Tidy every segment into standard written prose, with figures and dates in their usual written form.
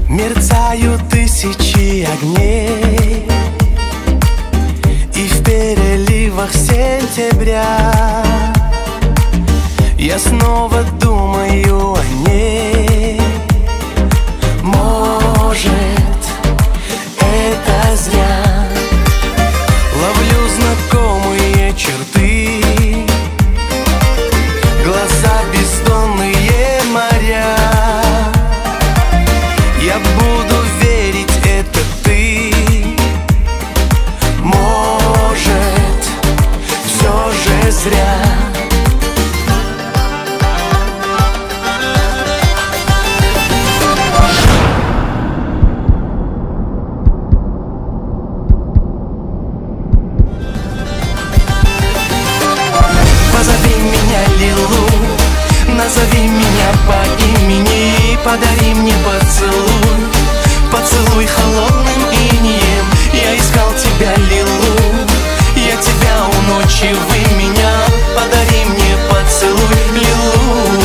Мерцают тысячи огней, и в переливах сентября я снова думаю о ней. Может, это зря. Ловлю знакомые черты, глаза бездонные моря. Я буду верить, это ты. Может, все же зря. Позови меня, Лилу, назови меня по имени, подари мне поцелуй, поцелуй холодным инеем. Я искал тебя, Лилу, я тебя у ночи вы меня, подари мне поцелуй, Лилу.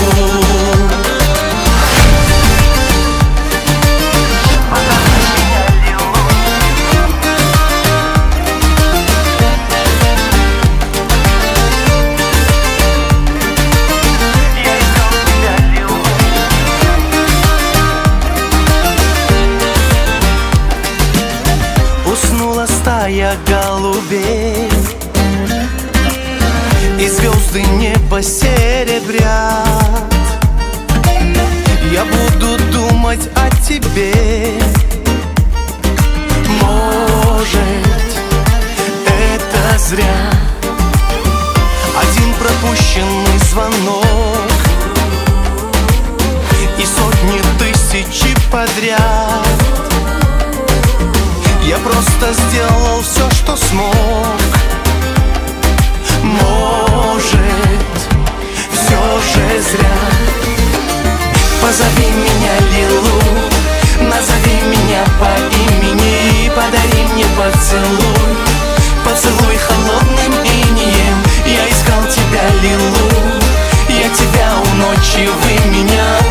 Уснула стая голубей, и звезды небо серебрят. Я буду думать о тебе. Может, это зря. Один пропущенный звонок и сотни тысяч подряд. Я просто сделал все, что смог. Может, все же зря. Позови меня, Лилу, назови меня по имени, подари мне поцелуй, поцелуй холодным инеем. Я искал тебя, Лилу, я тебя у ночи вы меня.